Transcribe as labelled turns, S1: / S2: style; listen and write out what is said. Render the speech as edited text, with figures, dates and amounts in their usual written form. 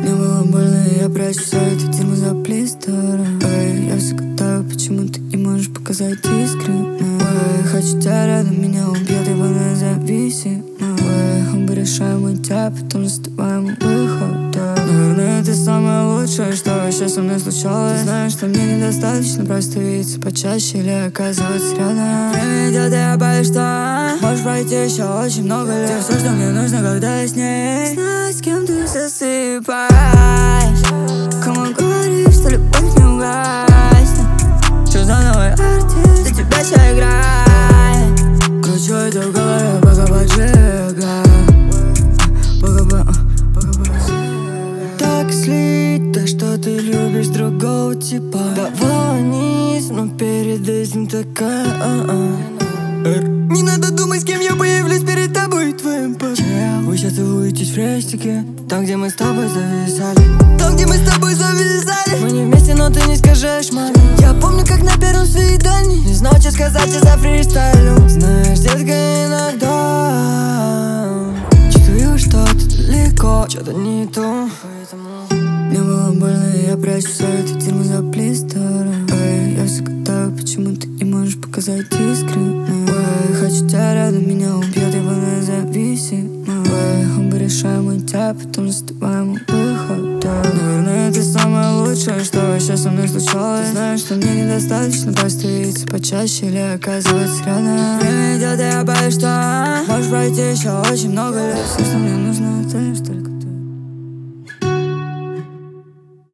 S1: Мне было больно, и я прячу всю эту дерьмо за блистером. Эй, я все гадаю, почему ты не можешь показать искренне. Эй, хочу тебя рядом, меня убьет ебаная зависимость. Эй, оба решаем уйти, а потом застываем у выхода. Наверное, это самое лучшее, что вообще со мной случалось. Ты знаешь, что мне недостаточно просто видеться почаще или оказываться рядом. Время идет, и я боюсь, что можешь пройти еще очень много лет. Ты все, что мне нужно, когда я с ней. Знаю, с кем ты засыпаешь. Кому говоришь, что любовь не угаснет. Что за новый артист, за тебя все играет. Кручу это в голове, пока поджигаю. Так слито, что ты любишь другого типа. Давала низ, но перед этим такая Не надо думать, с кем я появлюсь перед тобой и твоим папой. Вы сейчас целуетесь в рестике, там, где мы с тобой зависали. Там, где мы с тобой зависали. Мы не вместе, но ты не скажешь маме. Я помню, как на первом свидании не знал, что сказать из-за фристайлю. Знаешь, детка, иногда чувствую что-то далеко, что-то не то. Мне было больно, и я прячу всю эту дерьмо за блистером. Эй, я все гадаю, почему ты не можешь показать искренне. Эй, хочу тебя рядом, меня убьет ебаная зависимость. Эй, оба решаем уйти, а потом застываем у выхода. Наверное, это самое лучшее, что вообще со мной случалось. Ты знаешь, что мне недостаточно просто видеться почаще или оказываться рядом. Время идет, и я боюсь, что можешь пройти еще очень много лет. Все, что мне нужно, это лишь только